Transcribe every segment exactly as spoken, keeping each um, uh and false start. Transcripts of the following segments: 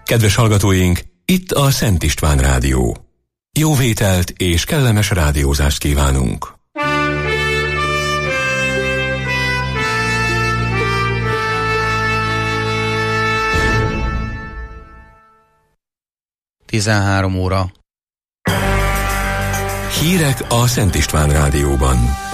Kedves hallgatóink, itt a Szent István Rádió. Jó vételt és kellemes rádiózást kívánunk! tizenhárom óra. Hírek a Szent István Rádióban.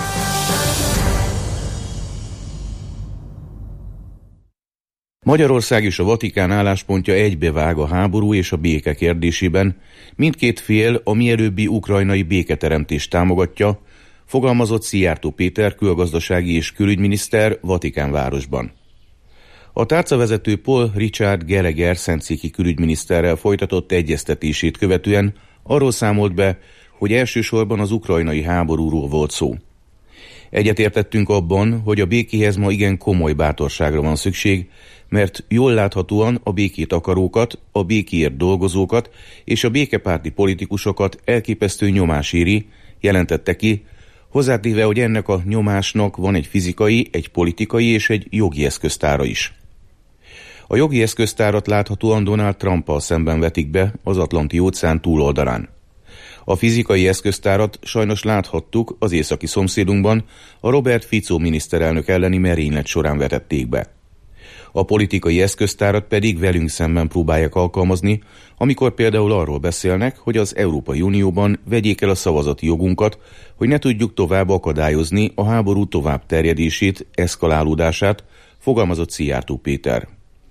Magyarország és a Vatikán álláspontja egybevág a háború és a béke kérdésében. Mindkét fél a mielőbbi ukrajnai béketeremtést támogatja, fogalmazott Szijjártó Péter külgazdasági és külügyminiszter Vatikánvárosban. A tárcavezető Paul Richard Gallagher szentszéki külügyminiszterrel folytatott egyeztetését követően arról számolt be, hogy elsősorban az ukrajnai háborúról volt szó. Egyetértettünk abban, hogy a békéhez ma igen komoly bátorságra van szükség, mert jól láthatóan a békét akarókat, a békéért dolgozókat és a békepárti politikusokat elképesztő nyomás éri, jelentette ki, hozzátéve, hogy ennek a nyomásnak van egy fizikai, egy politikai és egy jogi eszköztára is. A jogi eszköztárat láthatóan Donald Trumpal szemben vetik be az Atlanti-óceán túloldalán. A fizikai eszköztárat sajnos láthattuk az északi szomszédunkban, a Robert Fico miniszterelnök elleni merénylet során vetették be. A politikai eszköztárat pedig velünk szemben próbálják alkalmazni, amikor például arról beszélnek, hogy az Európai Unióban vegyék el a szavazati jogunkat, hogy ne tudjuk tovább akadályozni a háború tovább terjedését, eszkalálódását, fogalmazott Szijjártó Péter.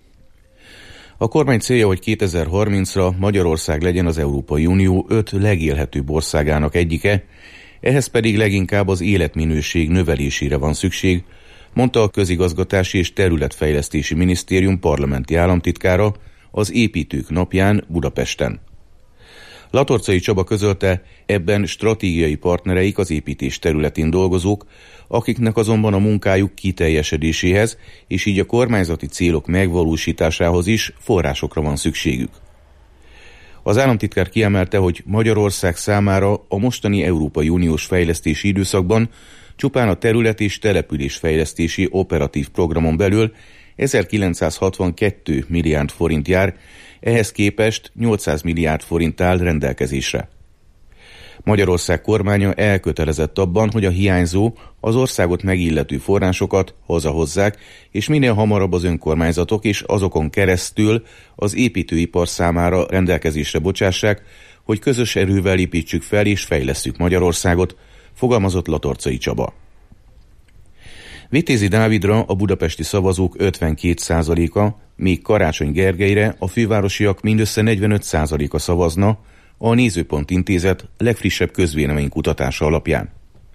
A kormány célja, hogy kétezer-harmincra Magyarország legyen az Európai Unió öt legélhetőbb országának egyike, ehhez pedig leginkább az életminőség növelésére van szükség, mondta a Közigazgatási és Területfejlesztési Minisztérium parlamenti államtitkára az Építők napján Budapesten. Latorcai Csaba közölte, ebben stratégiai partnereik az építés területén dolgozók, akiknek azonban a munkájuk kiteljesedéséhez és így a kormányzati célok megvalósításához is forrásokra van szükségük. Az államtitkár kiemelte, hogy Magyarország számára a mostani Európai Uniós fejlesztési időszakban csupán a terület- és településfejlesztési operatív programon belül ezerkilencszázhatvankettő milliárd forint jár, ehhez képest nyolcszáz milliárd forint áll rendelkezésre. Magyarország kormánya elkötelezett abban, hogy a hiányzó, az országot megillető forrásokat hazahozzák, és minél hamarabb az önkormányzatok és azokon keresztül az építőipar számára rendelkezésre bocsássák, hogy közös erővel építsük fel és fejlesszük Magyarországot, fogalmazott Latorcai Csaba. Vitézi Dávidra a budapesti szavazók ötvenkét százaléka, míg Karácsony Gergelyre a fővárosiak mindössze negyvenöt százaléka szavazna, a Nézőpont Intézet legfrissebb közvéleménykutatása alapján.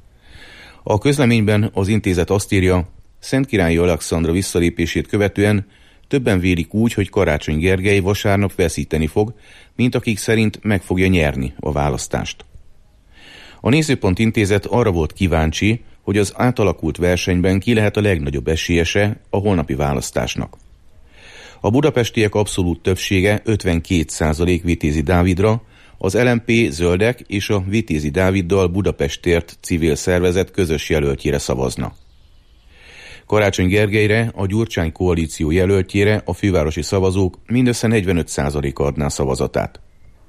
A közleményben az intézet azt írja, Szentkirályi Alexandra visszalépését követően többen vélik úgy, hogy Karácsony Gergely vasárnap veszíteni fog, mint akik szerint meg fogja nyerni a választást. A Nézőpont Intézet arra volt kíváncsi, hogy az átalakult versenyben ki lehet a legnagyobb esélyese a holnapi választásnak. A budapestiek abszolút többsége ötvenkét százalék Vitézi Dávidra, az el em pé, Zöldek és a Vitézi Dáviddal Budapestért civil szervezet közös jelöltjére szavazna. Karácsony Gergelyre, a Gyurcsány koalíció jelöltjére a fővárosi szavazók mindössze negyvenöt százaléka adná szavazatát.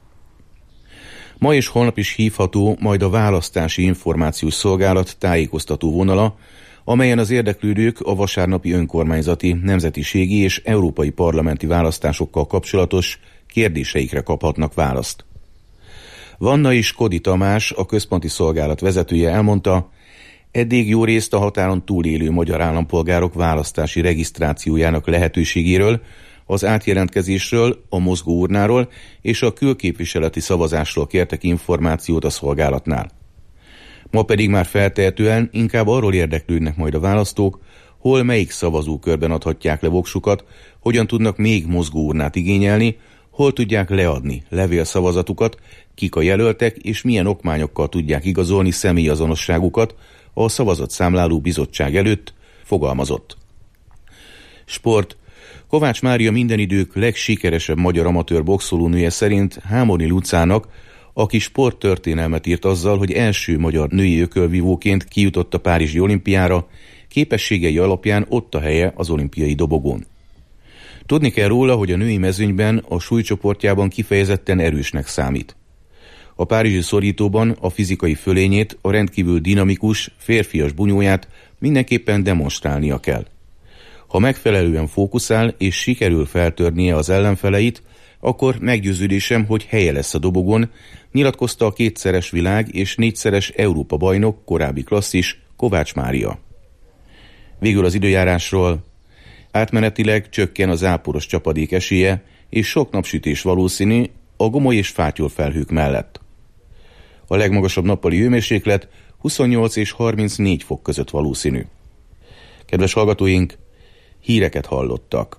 Ma és holnap is hívható majd a Választási Információs Szolgálat tájékoztató vonala, amelyen az érdeklődők a vasárnapi önkormányzati, nemzetiségi és európai parlamenti választásokkal kapcsolatos kérdéseikre kaphatnak választ. Vanna is Kodi Tamás, a központi szolgálat vezetője elmondta, eddig jó részt a határon túlélő magyar állampolgárok választási regisztrációjának lehetőségéről, az átjelentkezésről, a mozgóurnáról és a külképviseleti szavazásról kértek információt a szolgálatnál. Ma pedig már feltehetően inkább arról érdeklődnek majd a választók, hol melyik szavazókörben adhatják le voksukat, hogyan tudnak még mozgóurnát igényelni, hol tudják leadni levélszavazatukat, kik a jelöltek és milyen okmányokkal tudják igazolni személyazonosságukat a szavazatszámláló bizottság előtt, fogalmazott. Sport. Kovács Mária minden idők legsikeresebb magyar amatőr boxolónője szerint Hámori Lucának, aki sporttörténelmet írt azzal, hogy első magyar női ökölvívóként kijutott a párizsi olimpiára, képességei alapján ott a helye az olimpiai dobogón. Tudni kell róla, hogy a női mezőnyben a súlycsoportjában kifejezetten erősnek számít. A párizsi szorítóban a fizikai fölényét, a rendkívül dinamikus, férfias bunyóját mindenképpen demonstrálnia kell. Ha megfelelően fókuszál és sikerül feltörnie az ellenfeleit, akkor meggyőződésem, hogy helye lesz a dobogon, nyilatkozta a kétszeres világ és négyszeres Európa bajnok, korábbi klasszis Kovács Mária. Végül az időjárásról. Átmenetileg csökken a záporos csapadék esélye, és sok napsütés valószínű a gomoly és fátyol felhők mellett. A legmagasabb nappali hőmérséklet huszonnyolc és harmincnégy fok között valószínű. Kedves hallgatóink, híreket hallottak.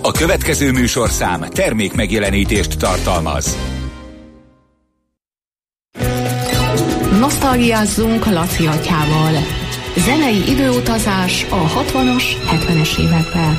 A következő műsorszám termék megjelenítést tartalmaz. Nosztalgiázzunk Laci atyával. Zenei időutazás a hatvanas, hetvenes évekbe.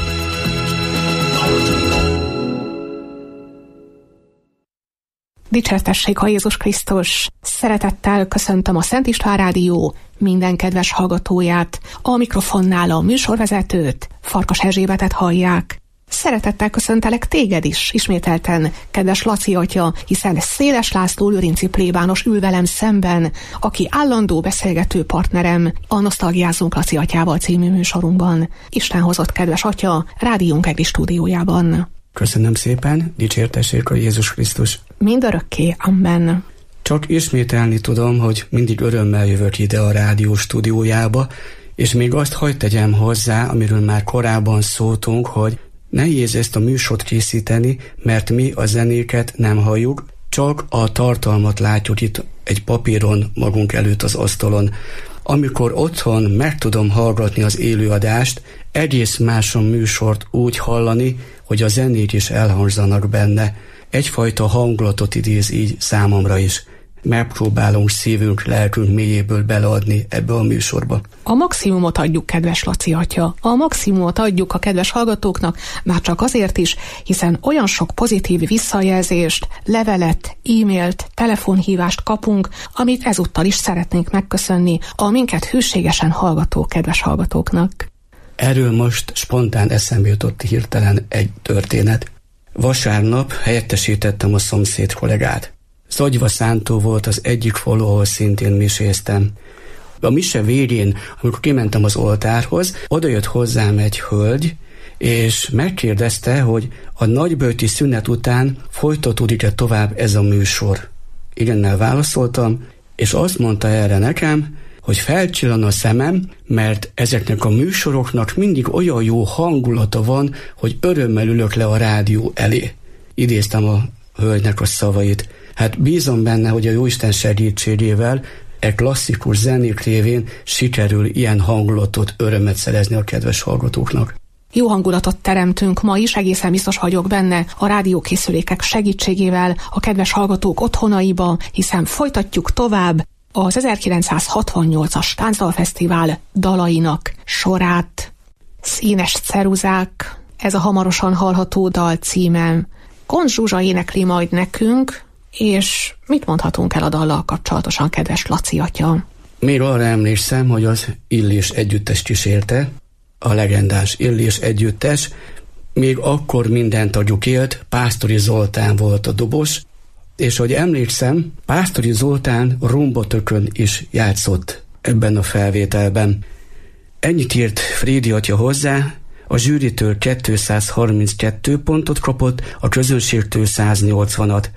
Dicsértessék a Jézus Krisztus! Szeretettel köszöntöm a Szent István Rádió minden kedves hallgatóját, a mikrofonnál a műsorvezetőt, Farkas Erzsébetet hallják. Szeretettel köszöntelek téged is, ismételten, kedves Laci atya, hiszen Széles László lőrinci plébános ül velem szemben, aki állandó beszélgető partnerem a Nosztalgiázzunk Laci atyával című műsorunkban. Isten hozott, kedves atya, rádiónk egri stúdiójában. Köszönöm szépen, dicsértessék a Jézus Krisztus! Mindörökké, amen. Csak ismételni tudom, hogy mindig örömmel jövök ide a rádió stúdiójába, és még azt hadd tegyem hozzá, amiről már korábban szóltunk, hogy nehéz ezt a műsort készíteni, mert mi a zenéket nem halljuk, csak a tartalmat látjuk itt egy papíron magunk előtt az asztalon. Amikor otthon meg tudom hallgatni az élőadást, egész más a műsort úgy hallani, hogy a zenék is elhangzanak benne. Egyfajta hangulatot idéz így számomra is. Megpróbálunk szívünk, lelkünk mélyéből beleadni ebbe a műsorba. A maximumot adjuk, kedves Laci atya. A maximumot adjuk a kedves hallgatóknak, már csak azért is, hiszen olyan sok pozitív visszajelzést, levelet, e-mailt, telefonhívást kapunk, amit ezúttal is szeretnénk megköszönni a minket hűségesen hallgató kedves hallgatóknak. Erről most spontán eszembe jutott hirtelen egy történet. Vasárnap helyettesítettem a szomszéd kollégát. Zagyva Szántó volt az egyik falu, ahol szintén miséztem. A mise végén, amikor kimentem az oltárhoz, odajött hozzám egy hölgy, és megkérdezte, hogy a nagyböjti szünet után folytatódik-e tovább ez a műsor. Igennel válaszoltam, és azt mondta erre nekem, hogy felcsillan a szemem, mert ezeknek a műsoroknak mindig olyan jó hangulata van, hogy örömmel ülök le a rádió elé. Idéztem a hölgynek a szavait. Hát bízom benne, hogy a Jóisten segítségével e klasszikus zenék révén sikerül ilyen hangulatot, örömet szerezni a kedves hallgatóknak. Jó hangulatot teremtünk ma is, egészen biztos vagyok benne, a rádiókészülékek segítségével a kedves hallgatók otthonaiba, hiszen folytatjuk tovább az ezerkilencszázhatvannyolcas Táncdalfesztivál dalainak sorát. Színes ceruzák, ez a hamarosan hallható dal címem. Koncz Zsuzsa énekli majd nekünk, és mit mondhatunk el a dallal kapcsolatosan, kedves Laci atya? Még arra emlékszem, hogy az Illés együttes kísérte, a legendás Illés együttes, még akkor minden tagjuk élt, Pásztori Zoltán volt a dobos, és hogy emlékszem, Pásztori Zoltán rombotökön is játszott ebben a felvételben. Ennyit írt Frédi atya hozzá, a zsűritől kétszázharminckettő pontot kapott, a közönségtől száznyolcvanat.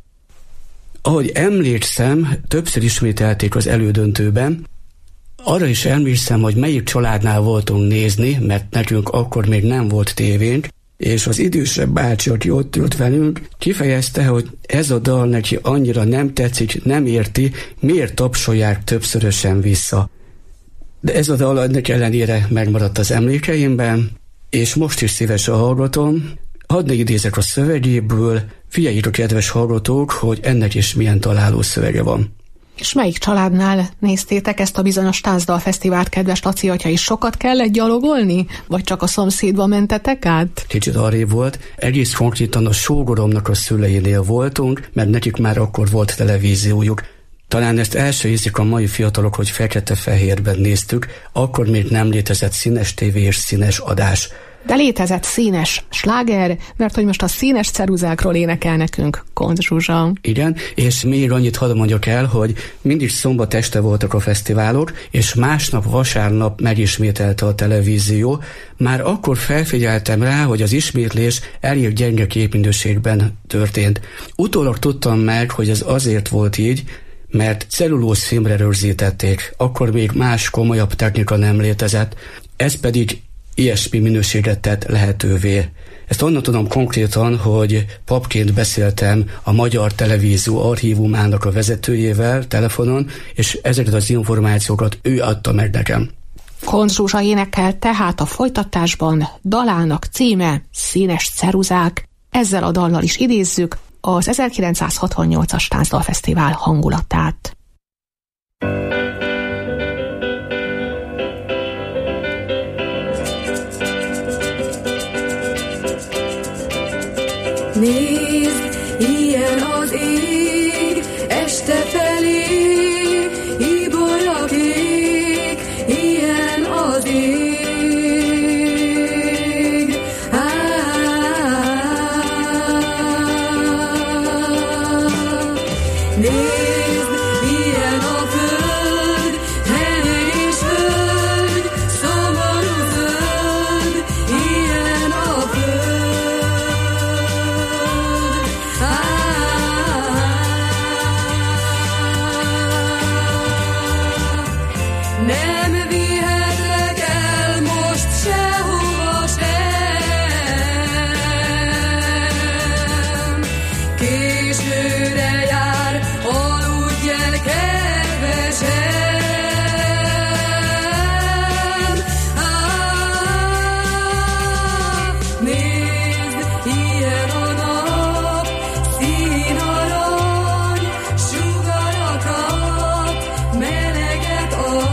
Ahogy emlékszem, többször ismételték az elődöntőben, arra is emlékszem, hogy melyik családnál voltunk nézni, mert nekünk akkor még nem volt tévénk, és az idősebb bácsi, aki ott ült velünk, kifejezte, hogy ez a dal neki annyira nem tetszik, nem érti, miért tapsolják többszörösen vissza. De ez a dal ennek ellenére megmaradt az emlékeimben, és most is szívesen hallgatom. Hadd ne idézek a szövegéből, figyeljék a kedves hallgatók, hogy ennek is milyen találó szövege van. És melyik családnál néztétek ezt a bizonyos Táncdalfesztivált, kedves Laci atya, is sokat kellett gyalogolni? Vagy csak a szomszédba mentetek át? Kicsit arrébb volt, egész konkrétan a sógoromnak a szüleinél voltunk, mert nekik már akkor volt televíziójuk. Talán ezt el se hiszik a mai fiatalok, hogy fekete-fehérben néztük, akkor még nem létezett színes tévé és színes adás. De létezett színes sláger, mert hogy most a színes ceruzákról énekel nekünk Koncz Zsuzsa. Igen, és még annyit hadd mondjak el, hogy mindig szombat este voltak a fesztiválok, és másnap vasárnap megismételte a televízió. Már akkor felfigyeltem rá, hogy az ismétlés elég gyenge képminőségben történt. Utólag tudtam meg, hogy ez azért volt így, mert cellulóz filmre rögzítették, akkor még más komolyabb technika nem létezett, ez pedig ilyesmi minőséget tett lehetővé. Ezt onnan tudom konkrétan, hogy papként beszéltem a Magyar Televízió archívumának a vezetőjével telefonon, és ezeket az információkat ő adta meg nekem. Koncz Zsuzsa énekel tehát a folytatásban, dalának címe Színes ceruzák. Ezzel a dallal is idézzük az ezerkilencszázhatvannyolcas Táncdalfesztivál hangulatát. Nézd, ilyen az ég, este felé, ibolya kék, ilyen az ég. Á, nézd, ilyen a föld, hely és föld, szomorú föld, ilyen a föld. Nem vihetlek el most sehova sem. Későre jár, aludj el, kedvesem. Ah, nézd, ilyen a nap, színarany, sugarakat, meleget ad.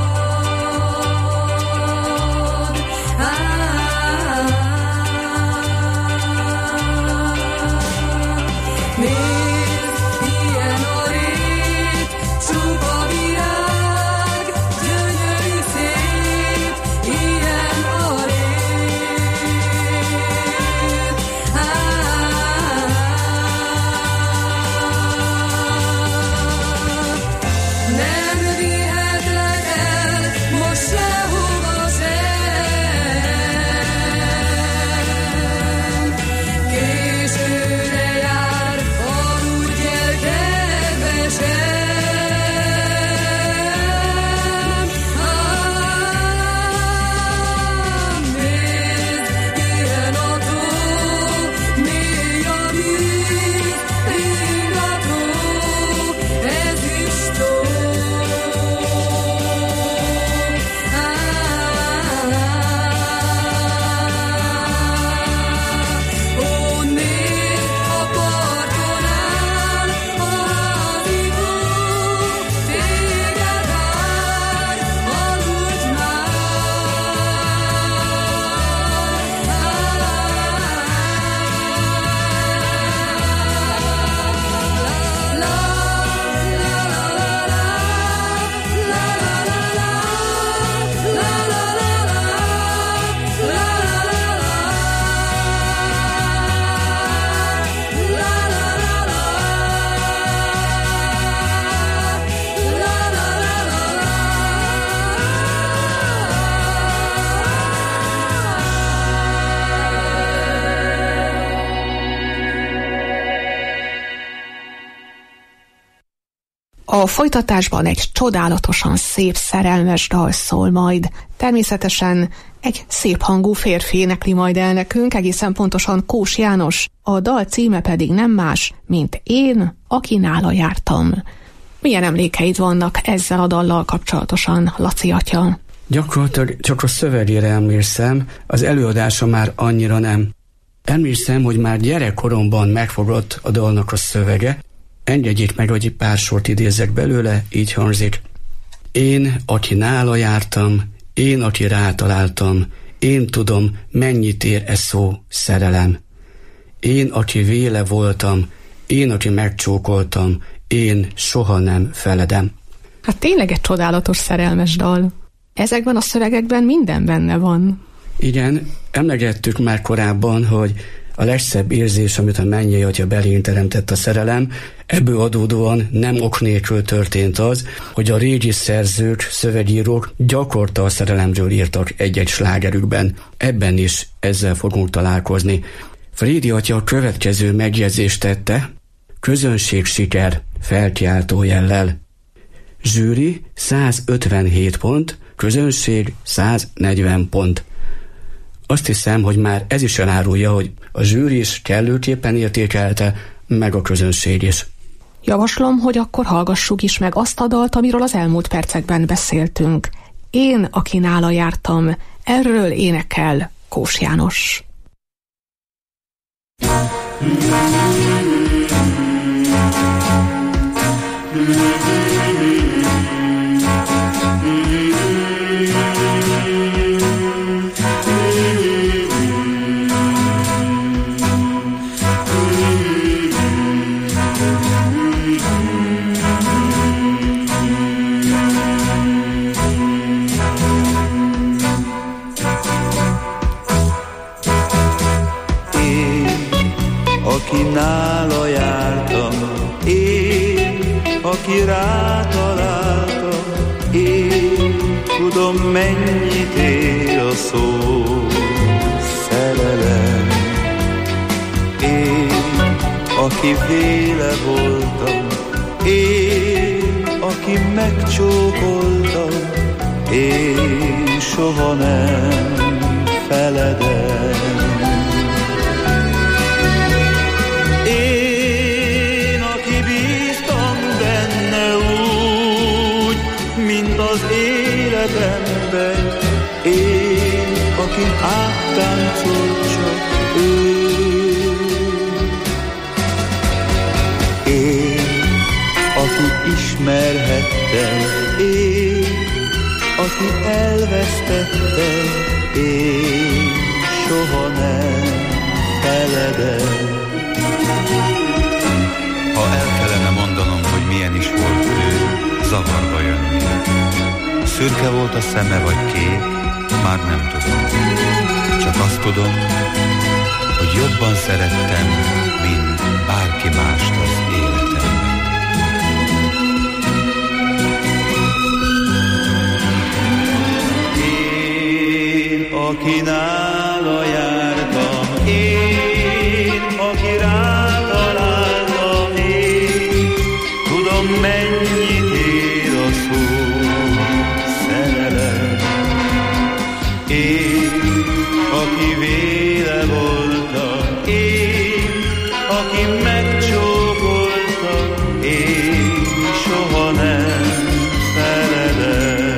A folytatásban egy csodálatosan szép szerelmes dal szól majd. Természetesen egy szép hangú férfi énekli majd el nekünk, egészen pontosan Kós János. A dal címe pedig nem más, mint Én, aki nála jártam. Milyen emlékeid vannak ezzel a dallal kapcsolatosan, Laci atya? Gyakorlatilag csak a szövegére emlékszem, az előadása már annyira nem. Emlékszem, hogy már gyerekkoromban megfogott a dalnak a szövege. Engedjék meg, hogy egy pár sort idézek belőle, így hangzik. Én, aki nála jártam, én, aki rátaláltam, én tudom, mennyit ér e szó szerelem. Én, aki véle voltam, én, aki megcsókoltam, én soha nem feledem. Hát tényleg egy csodálatos szerelmes dal. Ezekben a szövegekben minden benne van. Igen, emlegettük már korábban, hogy a legszebb érzés, amit a mennyei atya belénk teremtett a szerelem, ebből adódóan nem ok nélkül történt az, hogy a régi szerzők, szövegírók gyakorta a szerelemről írtak egy-egy slágerükben. Ebben is ezzel fogunk találkozni. Frédi atya a következő megjegyzést tette: közönség siker felkiáltó jellel. Zsűri százötvenhét pont, közönség száznegyven pont. Azt hiszem, hogy már ez is elárulja, hogy a zsűri is kellőképpen értékelte, meg a közönség is. Javaslom, hogy akkor hallgassuk is meg azt a dalt, amiről az elmúlt percekben beszéltünk. Én, aki nála jártam, erről énekel Kós János. Aki nála jártam, én, aki rátaláltam, én tudom, mennyit ér a szó szerelem. Én, aki véle voltam, én, aki megcsókoltam, én soha nem feledem. Én, aki bíztam benne úgy, mint az életemben, én, akin áttáncolt csak ő. Én, aki ismerhettem, én, aki elvesztettem, én soha nem feledem. Ha el kellene mondanom, hogy milyen is volt ő, zavarba jönnék. Szürke volt a szeme vagy kék, már nem tudom. Csak azt tudom, hogy jobban szerettem, mint bárki mást az életemben. Én, aki nála jártam, én, aki rátaláltam, én tudom, mennyit ér a szó szerelem. Én, aki véle voltam, én, aki megcsókoltam, én soha nem feledem.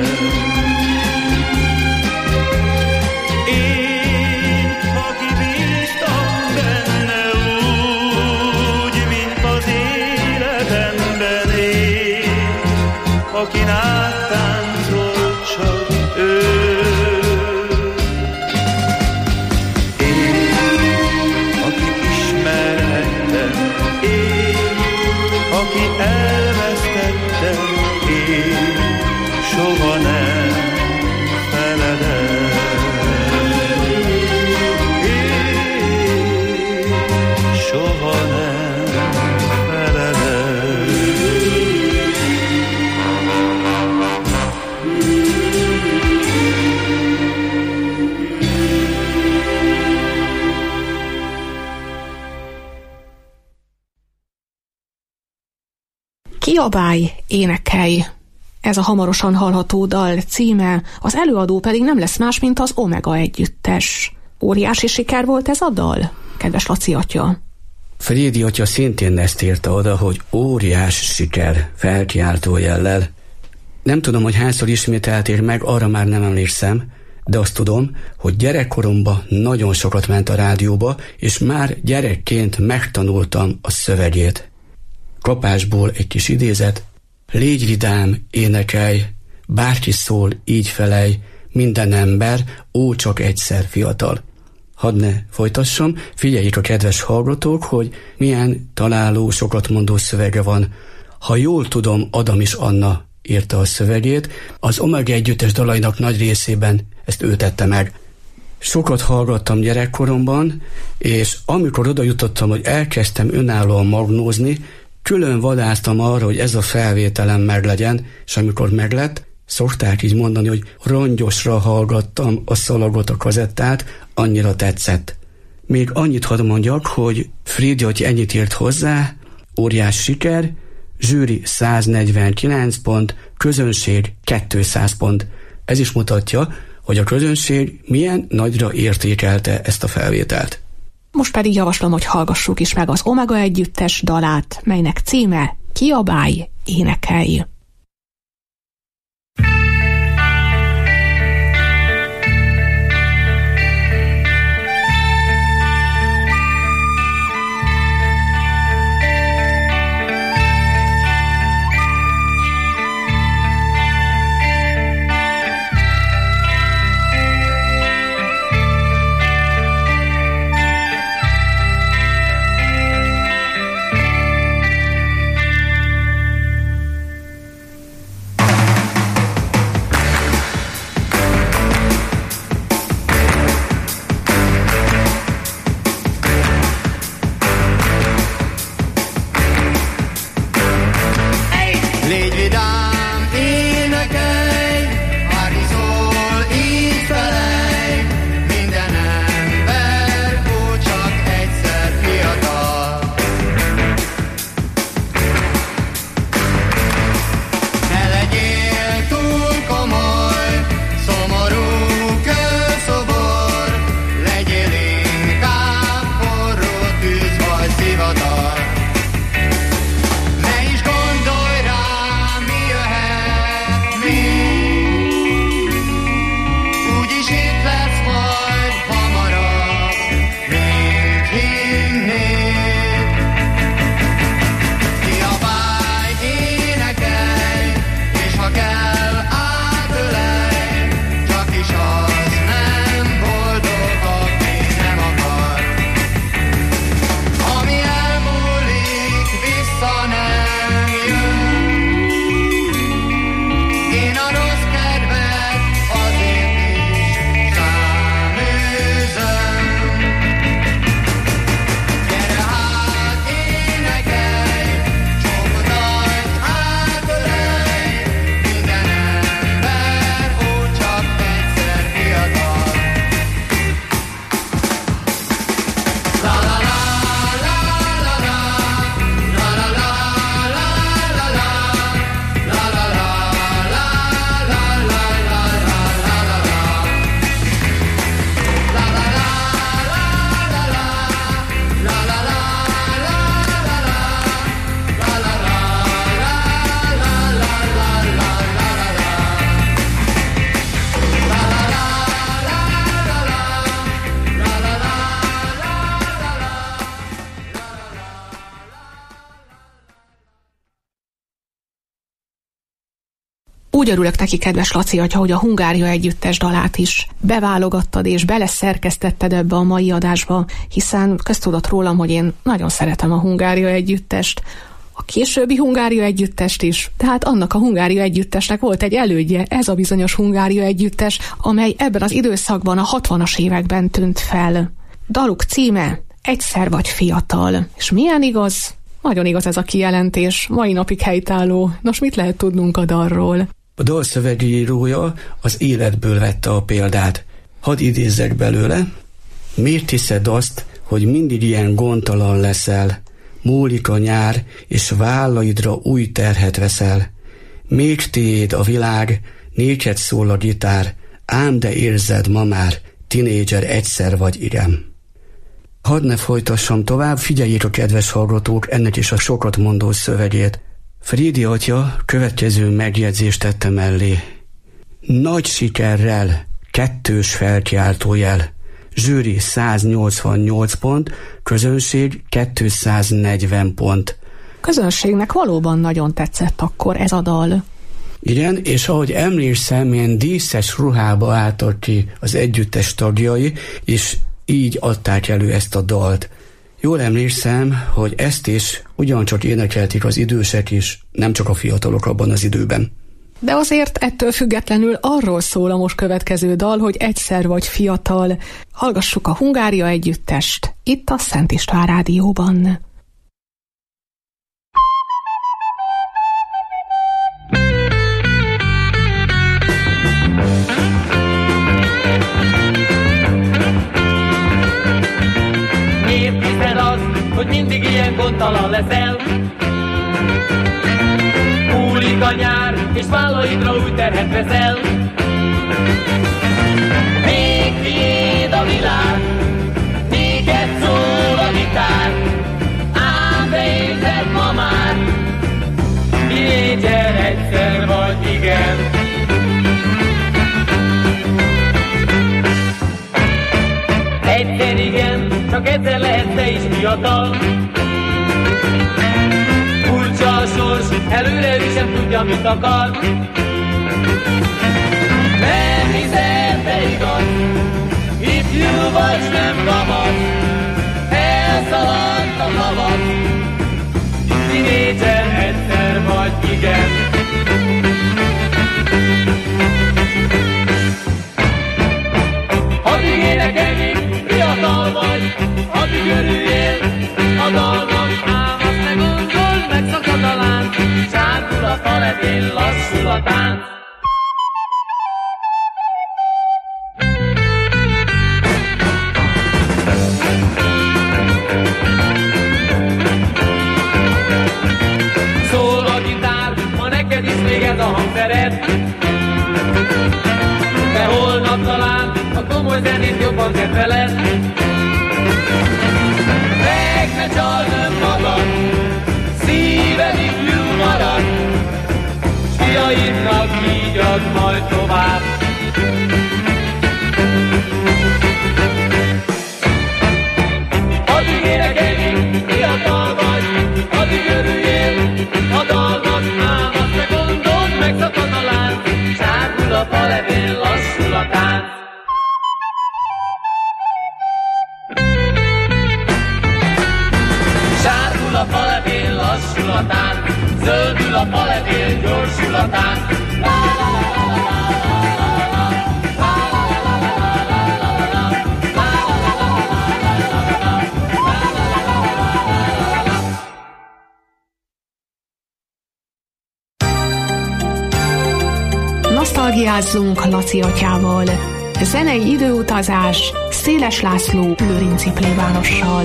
Én, aki bíztam benne úgy, mint az életemben, én, akin áttáncolt csak ő. Én, aki ismerhettem, én, aki elvesztettem, én soha nem feledem. Én soha nem feledem. Kiabálj, énekelj! Ez a hamarosan hallható dal címe, az előadó pedig nem lesz más, mint az Omega együttes. Óriási siker volt ez a dal, kedves Laci atya? Frédi atya szintén ezt írta oda, hogy óriás siker, felkiáltó jellel. Nem tudom, hogy hányszor ismételték meg, arra már nem emlékszem, de azt tudom, hogy gyerekkoromban nagyon sokat ment a rádióba, és már gyerekként megtanultam a szövegét. Kapásból egy kis idézet: légy vidám, énekelj, bárki szól, így felej, minden ember, ó, csak egyszer fiatal. Hadd ne folytassam, figyeljék a kedves hallgatók, hogy milyen találó, sokat mondó szövege van. Ha jól tudom, Adam és Anna írta a szövegét, az Omega együttes dalainak nagy részében ezt ő tette meg. Sokat hallgattam gyerekkoromban, és amikor oda jutottam, hogy elkezdtem önállóan magnózni, külön vadásztam arra, hogy ez a felvételem meglegyen, és amikor meglett, szokták így mondani, hogy rongyosra hallgattam a szalagot, a kazettát, annyira tetszett. Még annyit hadd mondjak, hogy Frédi atya ennyit írt hozzá: óriás siker, zsűri száznegyvenkilenc pont, közönség kétszáz pont. Ez is mutatja, hogy a közönség milyen nagyra értékelte ezt a felvételt. Most pedig javaslom, hogy hallgassuk is meg az Omega együttes dalát, melynek címe Kiabálj, énekelj! Úgy örülök neki, kedves Laci atya, hogy a Hungária Együttes dalát is beválogattad és beleszerkesztetted ebbe a mai adásba, hiszen köztudott rólam, hogy én nagyon szeretem a Hungária Együttest, a későbbi Hungária Együttest is, tehát annak a Hungária Együttesnek volt egy elődje, ez a bizonyos Hungária Együttes, amely ebben az időszakban a hatvanas években tűnt fel. Daluk címe Egyszer vagy fiatal. És milyen igaz? Nagyon igaz ez a kijelentés, mai napig helytálló. Nos, mit lehet tudnunk a dalról? A dal szövegírója az életből vette a példát. Hadd idézzek belőle. Miért hiszed azt, hogy mindig ilyen gondtalan leszel? Múlik a nyár, és vállaidra új terhet veszel. Még tiéd a világ, néked szól a gitár, ám de érzed ma már, tinédzser egyszer vagy, igen. Hadd ne folytassam tovább, figyeljék a kedves hallgatók ennek is a sokat mondó szövegét. Frédi atya következő megjegyzést tette mellé. Nagy sikerrel, kettős felkiáltójel. Zsűri száznyolcvannyolc pont, közönség kétszáznegyven pont. Közönségnek valóban nagyon tetszett akkor ez a dal. Igen, és ahogy emlékszem, ilyen díszes ruhába álltak ki az együttes tagjai, és így adták elő ezt a dalt. Jól emlékszem, hogy ezt is ugyancsak énekelték az idősek is, nem csak a fiatalok abban az időben. De azért ettől függetlenül arról szól a most következő dal, hogy egyszer vagy fiatal. Hallgassuk a Hungária Együttest, itt a Szent István Rádióban. Miért hiszed azt, hogy mindig ilyen gondtalan leszel? Múlik a nyár, és vállaidra új terhet veszel. Még tiéd a világ, néked szól a gitár, ám de érzed ma már, tinédzser egyszer vagy, igen. Egyszer igen, csak egyszer lehetsz te is fiatal. Furcsa a sors, előre ő sem tudja, mit akar. Nem hiszem, de igaz, ifjú vagy, nem kamasz. Elszaladt a tavasz, tinédzser egyszer vagy, igen. Addig énekelnék, fiatal vagy, addig örüljél a dalnak, ám azt ne gondold, megszakad a lánc, sárgul a falepén, lassul a tánc. Szól a gitár, ma neked is még ez a hangszered, de holnap talán a komoly zenét jobban kedveled. Meg ne csald önmagad, szíved ifjú marad, s fiaidnak így ad majd tovább. Addig énekelj, fiatal vagy, addig örüljél a dalnak, ám azt ne gondold, megszakad a lánc, sárgul a falepén, lassul a tánc. Sárgul a falepén, lassul a tánc, zöldül a falepén, gyorsul a tánc. Nosztalgiázzunk Laci atyával. Zenei időutazás Széles László lőrinci plébánossal.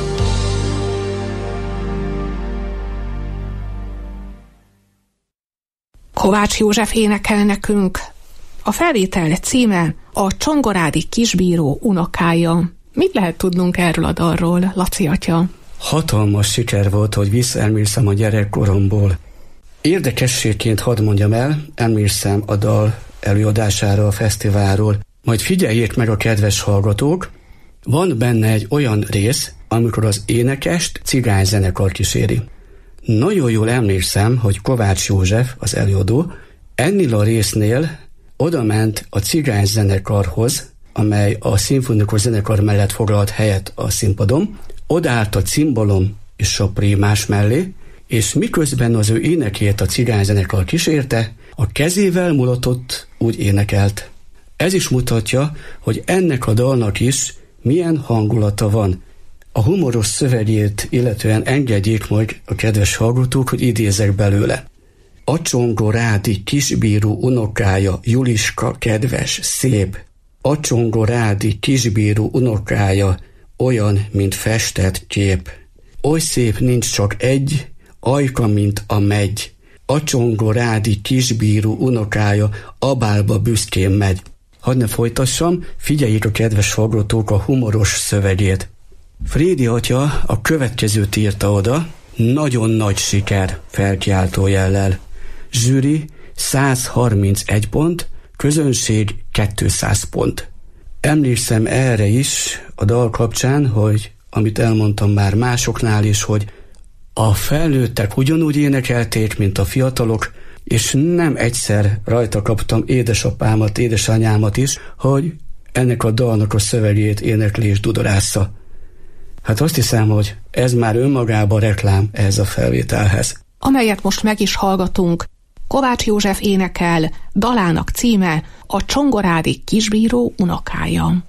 Kovács József énekel nekünk. A felvétel címe a Csongorádi kisbíró unokája. Mit lehet tudnunk erről a dalról, Laci atya? Hatalmas siker volt, hogy visszaemlékszem a gyerekkoromból. Érdekességként hadd mondjam el, emlékszem a dal előadására a fesztiválról. Majd figyeljék meg a kedves hallgatók, van benne egy olyan rész, amikor az énekest cigányzenekar kíséri. Nagyon jól emlékszem, hogy Kovács József, az előadó, Ennél a résznél oda ment a cigány zenekarhoz, amely a szimfonikus zenekar mellett foglalt helyet a színpadon, odaállt a cimbalom és a prímás mellé, és miközben az ő énekét a cigány zenekar kísérte, a kezével mulatott, úgy énekelt. Ez is mutatja, hogy ennek a dalnak is milyen hangulata van. A humoros szövegét illetően engedjék meg a kedves hallgatók, hogy idézek belőle. A csongorádi kisbíró unokája, Juliska kedves, szép. A csongorádi kisbíró unokája, olyan, mint festett kép. Oly szép nincs csak egy, ajka, mint a megy. A csongorádi kisbíró unokája abálba büszkén megy. Hadd ne folytassam, figyeljék a kedves hallgatók a humoros szövegét. Frédi atya a következőt írta oda, nagyon nagy siker, felkiáltó jellel. Zsűri száz harmincegy pont, közönség kétszáz pont. Emlékszem erre is a dal kapcsán, hogy amit elmondtam már másoknál is, hogy a felnőttek ugyanúgy énekelték, mint a fiatalok, és nem egyszer rajta kaptam édesapámat, édesanyámat is, hogy ennek a dalnak a szövegét énekli és dudorásza. Hát azt hiszem, hogy ez már önmagában reklám ehhez a felvételhez. Amelyet most meg is hallgatunk, Kovács József énekel, dalának címe a csongorádi kisbíró unokája.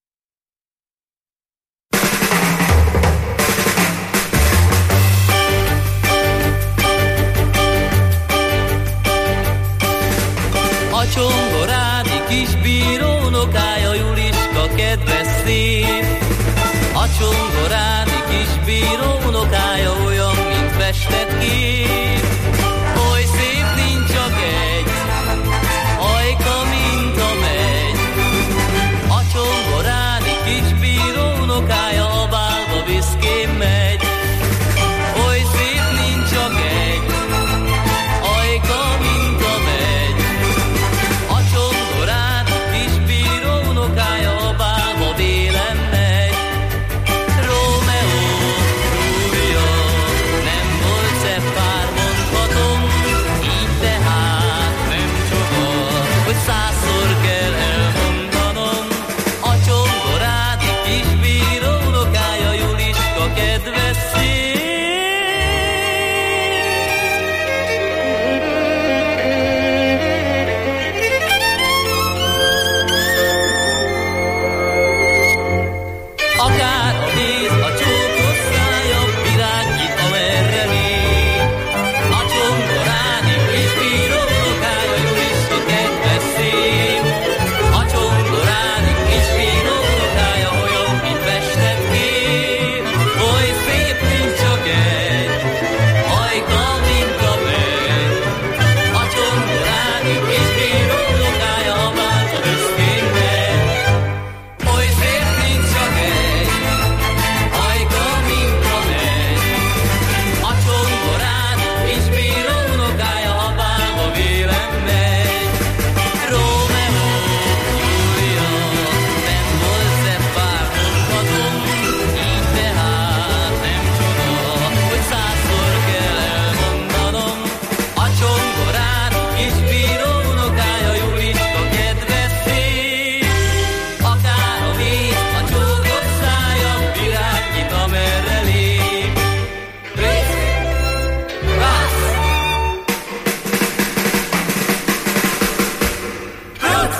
A csongorádi kisbíró unokája, Juliska kedves szép. A csongorádi kisbíró unokája, olyan, mint festett kép. Oly szép nincs csak egy, ajka, mint a megy. A csongorádi kisbíró unokája abálba büszkén megy. Oly szép nincs csak egy, ajka, mint a megy. A csongorádi kisbíró unokája abálba vélen megy. Rómeó, Júlia, nem volt szebb pár, mondhatom, így tehát nem csoda, hogy százszor kell elmondanom. A csongorádi kisbíró unokája, Juliska kedves szép. Akár a víz, a csókos szája, virágnyit, amerre mégy. A csongorádi kisbíró unokája, Juliska kedves szép. A csongorádi kisbíró unokája, olyan, mint festett kép. Oly szép nincs csak egy, ajka, mint a megy. A csongorádi kisbíró unokája abálba büszkén megy. Oly szép nincs csak egy, ajka, mint a megy. A csongorádi kisbíró unokája abálba vélen megy. Rómeó, Júlia, nem volt szebb pár, mondhatom, így tehát nem csoda, hogy százszor kell elmondanom. A csongorádi kisbíró unokája, Juliska kedves szép. Akár a víz, a csókos szája, virágnyit, amerre lép. Rész, rász, rász.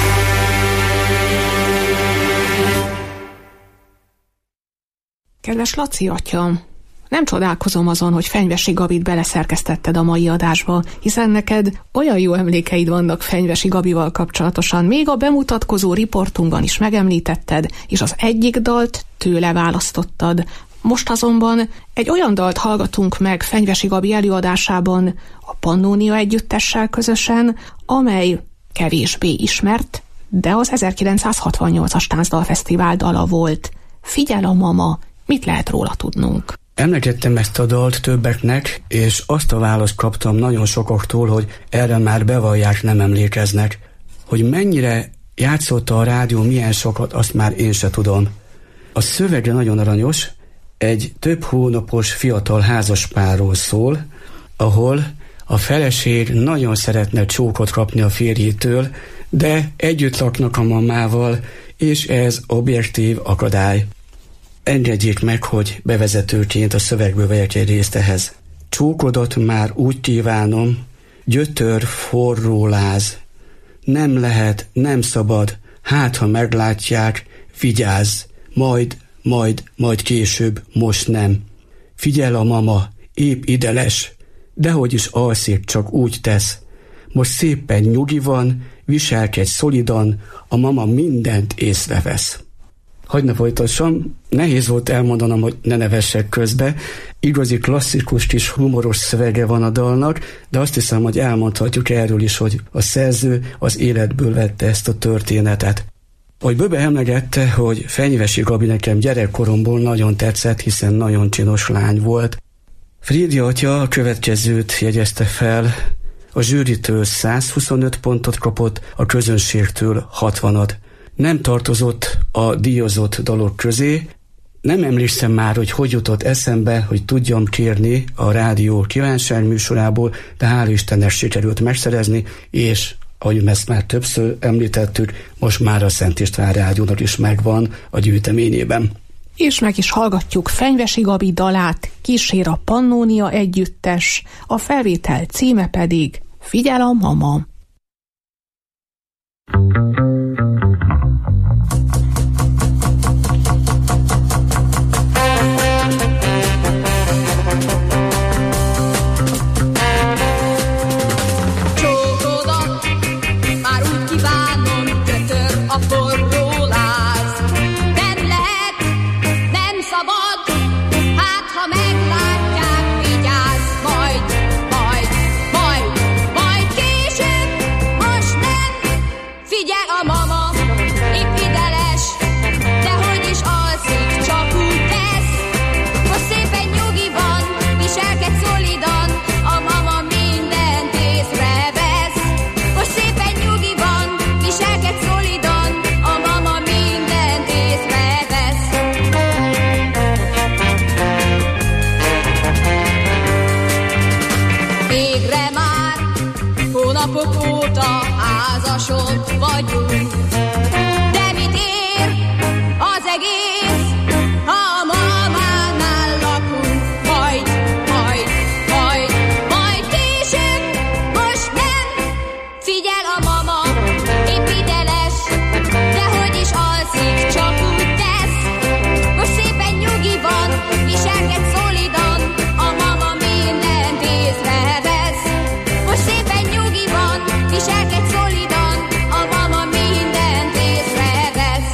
Kedves Laci atya, nem csodálkozom azon, hogy Fenyvesi Gabit beleszerkesztetted a mai adásba, hiszen neked olyan jó emlékeid vannak Fenyvesi Gabival kapcsolatosan, még a bemutatkozó riportunkban is megemlítetted, és az egyik dalt tőle választottad. Most azonban egy olyan dalt hallgatunk meg Fenyvesi Gabi előadásában a Pannónia együttessel közösen, amely kevésbé ismert, de az ezerkilencszázhatvannyolcas Táncdalfesztivál dala volt. Figyel a mama, mit lehet róla tudnunk? Emlegettem ezt a dalt többeknek, és azt a választ kaptam nagyon sokaktól, hogy erre már bevallják, nem emlékeznek. Hogy mennyire játszotta a rádió, milyen sokat, azt már én se tudom. A szövege nagyon aranyos, egy több hónapos fiatal házaspárról szól, ahol A feleség nagyon szeretne csókot kapni a férjétől, de együtt laknak a mamával, és ez objektív akadály. Engedjék meg, hogy bevezetőként a szövegből vegyek egy részt ehhez. Csókodat már úgy kívánom, gyötör, forró láz. Nem lehet, nem szabad, hát ha meglátják, vigyázz, majd, majd, majd később, most nem. Figyel a mama, épp ideles, dehogy is alszik, csak úgy tesz. Most szépen nyugi van, viselkedj szolidan, a mama mindent észrevesz. Hadd ne folytassam, nehéz volt elmondanom, hogy ne nevessek közbe. Igazi klasszikus kis humoros szövege van a dalnak, de azt hiszem, hogy elmondhatjuk erről is, hogy a szerző az életből vette ezt a történetet. Ahogy Böbe emlegette, hogy Fenyvesi Gabi nekem gyerekkoromból nagyon tetszett, hiszen nagyon csinos lány volt. Frídi atya a következőt jegyezte fel, a zsűritől száz huszonöt pontot kapott, a közönségtől hatvanat. Nem tartozott a díjazott dalok közé. Nem emlékszem már, hogy hogy jutott eszembe, hogy tudjam kérni a rádió kívánságműsorából, de hál' Istennek sikerült megszerezni, és ahogy ezt már többször említettük, most már a Szent István Rádiónak is megvan a gyűjteményében. És meg is hallgatjuk Fenyvesi Gabi dalát, Kísér a Pannónia együttes, a felvétel címe pedig Figyel a mama. Vagyunk, de mit ér az egész, ha a mamánál lakunk, majd, majd, majd, majd később, most nem. Figyel a mama, épp ideles, dehogy is alszik, csak úgy tesz. Most szépen nyugi van, viselkedj szolidan, a mama mindent észrevesz. Most szépen nyugi van, viselkedj szolidan, a mama mindent észrevesz.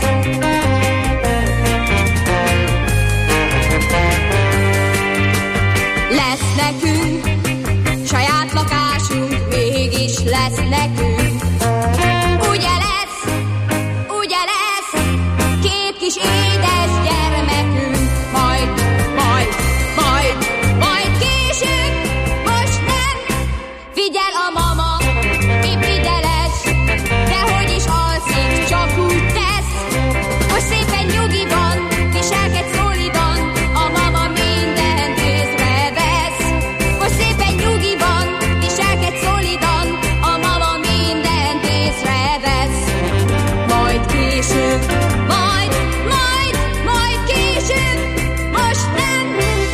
Lesz nekünk saját lakásunk, mégis lesz nekünk. Ugye lesz, ugye lesz két kis édes gyermekünk. Majd, majd, majd, majd később, most nem. Figyel a mama, épp ideles, dehogy is alszik, csak úgy tesz. Most szépen nyugi van, viselkedj szolidan, a mama mindent észrevesz. Most szépen nyugi van, viselkedj szolidan, a mama mindent észrevesz. Majd később, majd, majd, majd később, most nem.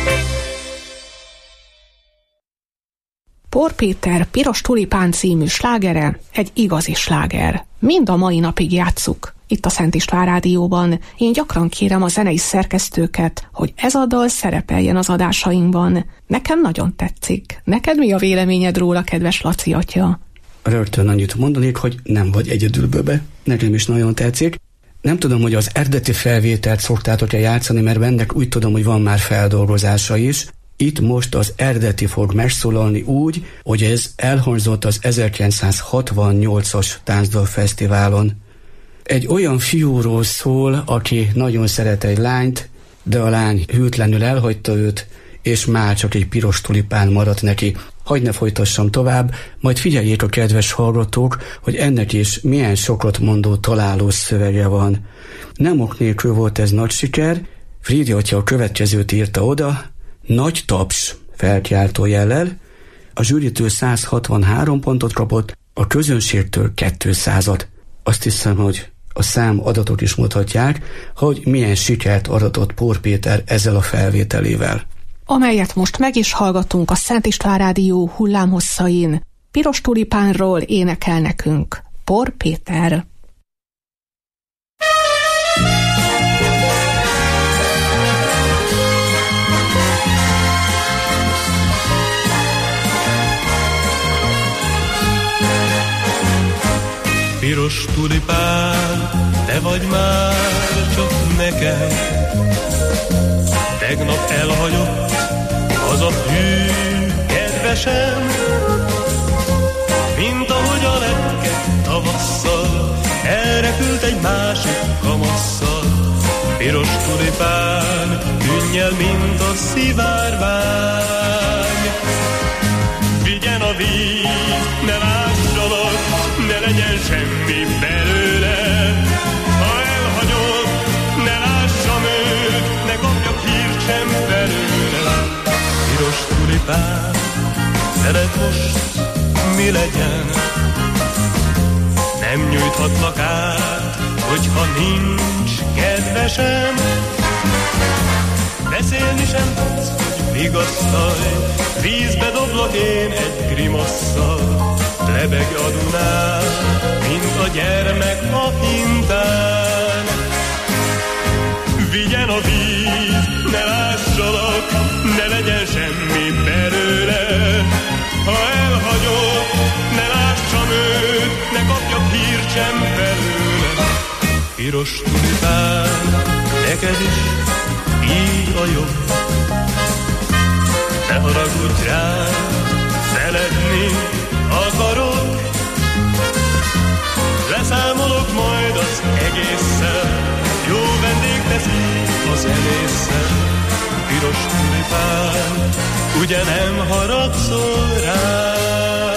Por Péter Piros tulipán című slágere egy igazi sláger. Mind a mai napig játsszuk itt a Szent István Rádióban. Én gyakran kérem a zenei szerkesztőket, hogy ez a dal szerepeljen az adásainkban. Nekem nagyon tetszik. Neked mi a véleményed róla, kedves Laci atya? Rögtön annyit mondanék, hogy nem vagy egyedül, Böbe. Nekem is nagyon tetszik. Nem tudom, hogy az eredeti felvételt szoktátok-e játszani, mert ennek úgy tudom, hogy van már feldolgozása is. Itt most az eredeti fog megszólalni úgy, hogy ez elhangzott az ezerkilencszázhatvannyolcas Táncdalfesztiválon. Egy olyan fiúról szól, aki nagyon szeret egy lányt, de a lány hűtlenül elhagyta őt, és már csak egy piros tulipán maradt neki. Hagy ne folytassam tovább, majd figyeljék a kedves hallgatók, hogy ennek is milyen sokat mondó találó szövege van. Nem ok nélkül volt ez nagy siker, Frídi atya a következőt írta oda, nagy taps felkiáltó jellel, A zsűritől száz hatvanhárom pontot kapott, a közönségtől kétszázat. Azt hiszem, hogy a szám adatok is mutatják, hogy milyen sikert aratott Pór Péter ezzel a felvételével. Amelyet most meg is hallgatunk a Szent István Rádió hullámhosszain. Piros tulipánról énekel nekünk Pór Péter. Piros tulipán, te vagy már csak nekem. Tegnap elhagyott az a hű kedvesem, mint ahogy a lepke tavasszal elrepült egy másik kamasszal. Piros tulipán, tűnj el, mint a szivárvány. Vigyen a víz, ne lássalak, ne legyen semmi belőle. Ha elhagyod, ne lássam őt, ne kapjak hírt sem belőle. Piros tulipán, veled most mi legyen? Nem nyújthatlak át, hogyha nincs kedvesem. Beszélni sem tudsz, hogy vigasztalj, vízbe doblak én egy grimasszal. Lebeg a Dunán, mint a gyermek a hintán. Vigyen a víz, ne lássalak, ne legyen semmi belőle. Ha elhagyod, ne lássam őt, ne kapjak hírt sem belőle. Piros tulipán, neked is így a jobb. Ne haragudj rám, szeretni akarok. Leszámolok majd az egésszel, jó vendég teszi a zenésszel. Piros tulipán, ugye nem haragszol rám?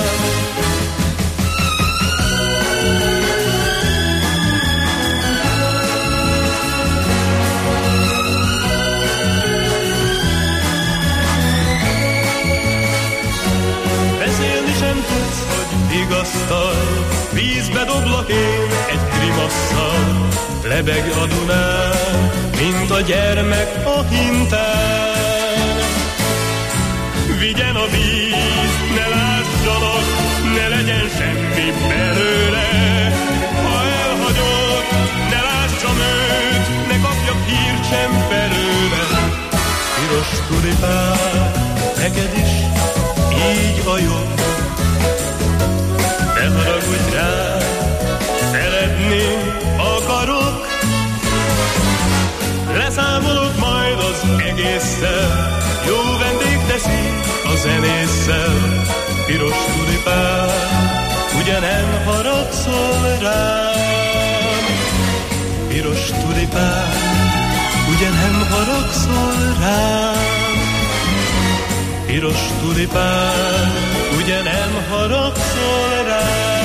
Beszélni sem tudsz, hogy vigasztalj, vízbe doblak én egy grimasszal. Lebeg a Dunán, mint a gyermek a hintán. Vigyen a víz, ne lássalak, ne legyen semmi belőle. Ha elhagyod, ne lássam őt, ne kapjak hírt sem belőle. Piros tulipán, neked is így a jobb. Ne haragudj rá, szeretni akarok. Leszámolok majd az egésszel, jó vendég teszi a zenésszel. Piros tulipán, ugye nem haragszol rám? Piros tulipán, ugye nem haragszol rám? Piros tulipán, ugye nem haragszol rám?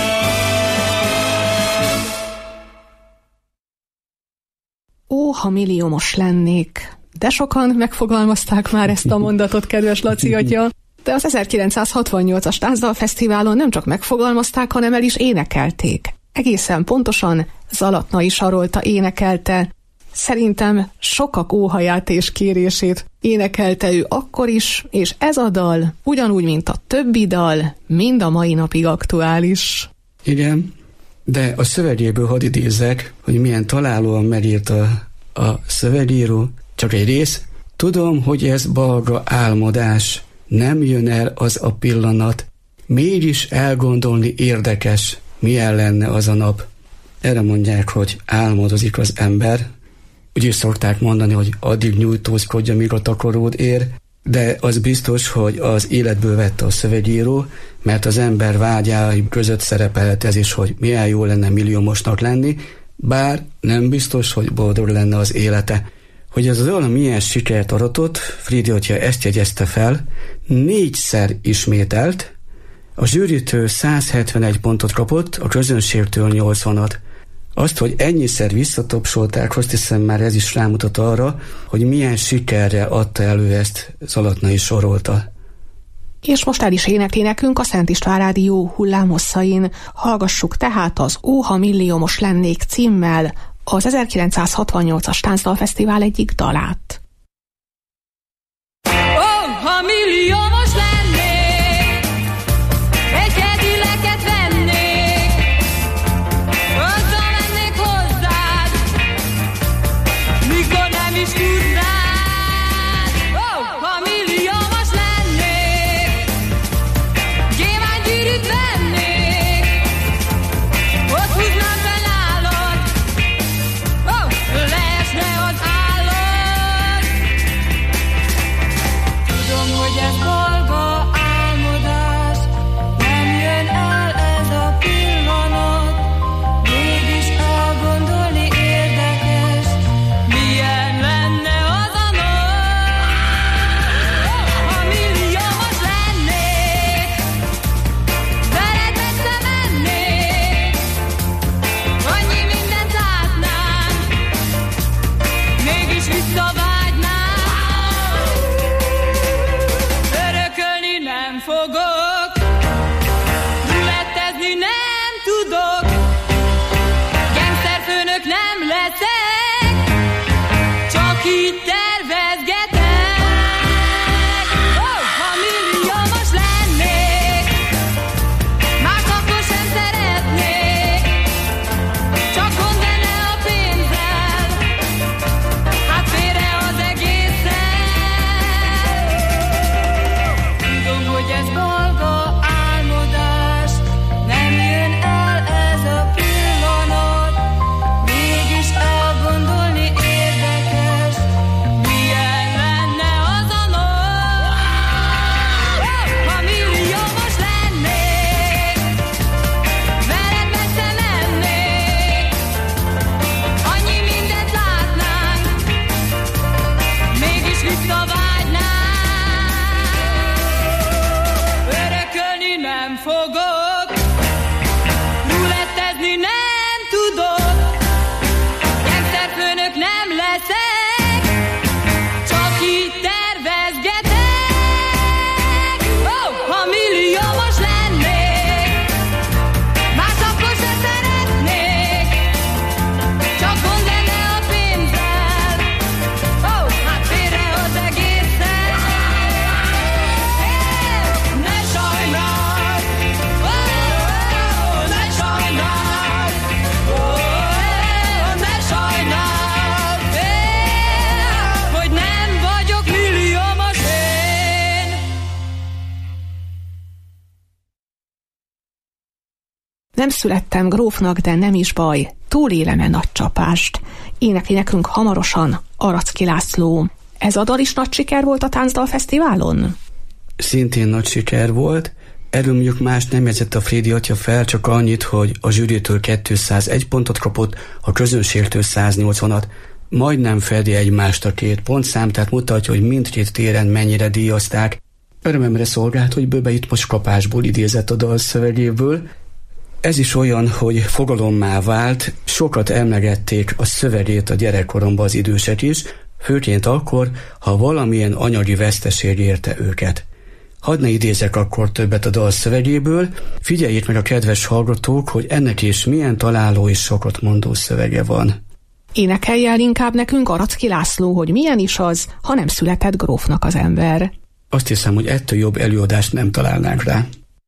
Ó, ha milliómos lennék. De sokan megfogalmazták már ezt a mondatot, kedves Laci atya. De az ezerkilencszázhatvannyolcas Tánzdalfesztiválon nem csak megfogalmazták, hanem el is énekelték. Egészen pontosan Zalatnai Sarolta énekelte. Szerintem sokak óhaját és kérését énekelte ő akkor is, és ez a dal, ugyanúgy, mint a többi dal, mind a mai napig aktuális. Igen, de a szövegéből hadd idézzek, hogy milyen találóan megírta a szövegíró. Csak egy rész. Tudom, hogy ez balga álmodás, nem jön el az a pillanat, mégis elgondolni érdekes, milyen lenne az a nap. Erre mondják, hogy álmodozik az ember. Úgy is szokták mondani, hogy addig nyújtózkodj, amíg a takaród ér, de az biztos, hogy az életből vette a szövegíró, mert az ember vágyái között szerepelt ez is, hogy milyen jó lenne milliómosnak lenni, bár nem biztos, hogy boldog lenne az élete. Hogy ez az olyan milyen sikert aratott, Frídi atya ezt jegyezte fel, négyszer ismételt, a zsűritől száz hetvenegy pontot kapott, a közönségtől nyolcvanat. Azt, hogy ennyiszer visszatopsolták, azt hiszem már ez is rámutat arra, hogy milyen sikerrel adta elő ezt Zalatnai Sarolta. És most el is énekli nekünk a Szent István Rádió hullámhosszain. Hallgassuk tehát az Ó, ha milliómos lennék címmel az ezerkilencszázhatvannyolcas Táncdalfesztivál egyik dalát. Ó, ha milliómos lennék, egy kedileket vennék, azzal mennék hozzád, mikor nem is tudnád. Ó, ha milliómos lennék, gyémántgyűrűt vennék, ott húznám be nálad, ó, leesne az állat. Tudom, hogy ez bolga álmodás, nem jön el ez a pillanat, mégis elgondolni érdekes, milyen lenne az a nap. Ha milliómos lennék, veled messze mennék, annyi mindent látnánk, mégis visszavágynánk. Örökölni nem fogok, rulettezni nem tudok, gangsterfőnök nem leszek, csak így tervezgetek. Ó, ha milliómos lennék, más akkor sem szeretnék, csak gond lenne a pénzzel, hát félre az egészen. Tudom, hogy ez bolga álmodás, nem jön el ez a pillanat, mégis elgondolni érdekes, milyen lenne az a nap. Ha milliómos lennék, veled messze mennék, annyi mindent látnánk, mégis visszavágynánk. Örökölni nem fogok, rulettezni nem tudok, gangsterfőnök nem leszek, csak így tervezgetek. Ó, ha milliómos lennék, más akkor se szeretnék, csak gond lenne a pénzzel, ó, hát félre az egészen. Ne sajnáld, ó, ne sajnáld, ó, ne sajnáld, hogy nem vagyok milliómos én. Nem születtem grófnak, de nem is baj, túlélem-e nagy csapást. Énekli nekünk hamarosan Aracki László. Ez a dal is nagy siker volt a Táncdalfesztiválon? Szintén nagy siker volt. Erről mondjuk más nem jegyzett a Frédi atya fel, csak annyit, hogy a zsűritől kétszázegy pontot kapott, a közönségtől száznyolcvanat. Majdnem fedi egymást a két pontszám, tehát mutatja, hogy mindkét téren mennyire díjazták. Örömemre szolgált, hogy Böbe itt most kapásból idézett a dal szövegéből. Ez is olyan, hogy fogalommá vált, sokat emlegették a szövegét a gyerekkoromban az idősek is, főként akkor, ha valamilyen anyagi veszteség érte őket. Hadd ne idézek akkor többet a dal szövegéből, figyeljék meg a kedves hallgatók, hogy ennek is milyen találó és sokat mondó szövege van. Énekelje el inkább nekünk Aracki László, hogy milyen is az, ha nem született grófnak az ember. Azt hiszem, hogy ettől jobb előadást nem találnánk rá.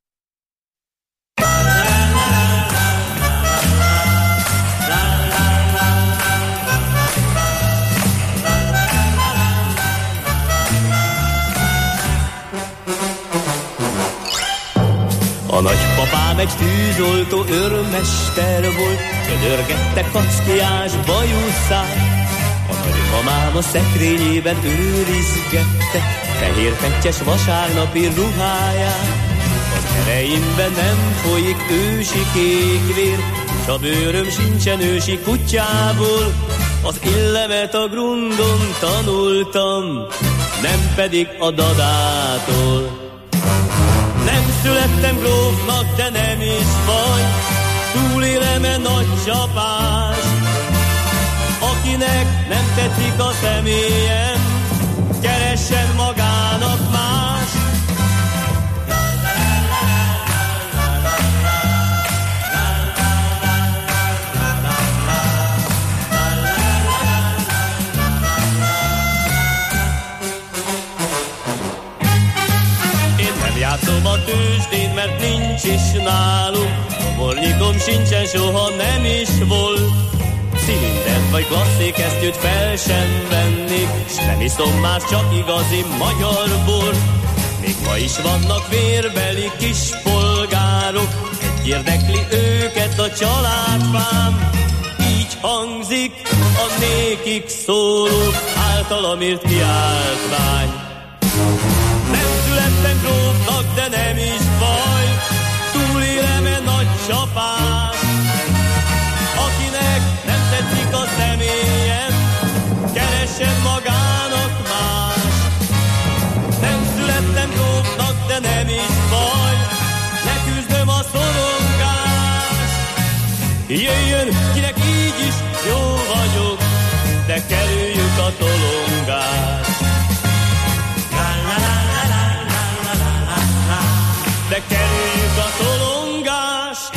A nagypapám egy tűzoltó őrmester volt, ködörgette kackiás bajuszát. A nagymamám a szekrényében őrizgette fehér pettyes vasárnapi ruháját. Az ereimben nem folyik ősi kékvér, s a bőröm sincsen ősi kutyából. Az illemet a grundon tanultam, nem pedig a dadától. Nem születtem grófnak, de nem is baj, túlélem-e nagy csapás. Akinek nem tetszik a személyem, keressen magának más. nincs is nálunk, bornyikom sincsen, soha nem is volt. Szilindert vagy klasszékesztyűt fel sem vennék, s nem iszom már csak igazi magyar bor. Még ma is vannak vérbeli kispolgárok, egy érdekli őket a családfám. Így hangzik a nékik szóló, általam írt kiáltvány. Nem születtem grófnak, de nem is baj, túlélem-e nagy csapás. Akinek nem tetszik a személyem, keressen magának más. Nem születtem grófnak, de nem is baj, ne küzdöm a szorongást. Jöjjön, kinek így is jó vagyok, de kerüljük a tolongást. De kerüljük a tolongást.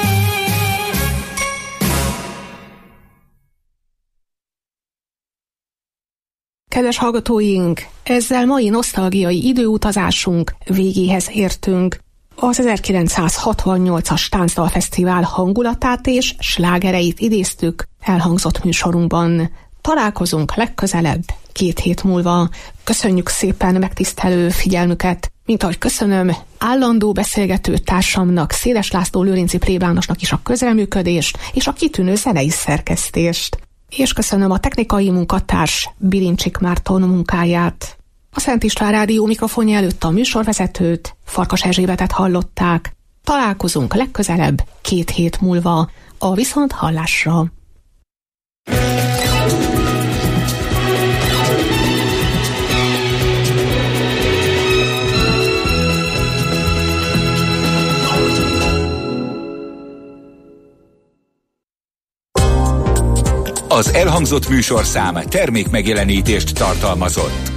Kedves hallgatóink, ezzel mai nosztalgiai időutazásunk végéhez értünk. Az ezerkilencszázhatvannyolcas Táncdalfesztivál hangulatát és slágereit idéztük elhangzott műsorunkban. Találkozunk legközelebb két hét múlva. Köszönjük szépen megtisztelő figyelmüket, mint ahogy köszönöm állandó beszélgető társamnak, Széles László Lőrinci plébánosnak is a közreműködést és a kitűnő zenei szerkesztést. És köszönöm a technikai munkatárs Bilincsik Márton munkáját. A Szent István Rádió mikrofonja előtt a műsorvezetőt, Farkas Erzsébetet hallották. Találkozunk legközelebb két hét múlva, a viszont hallásra. Az elhangzott műsorszám termék megjelenítést tartalmazott.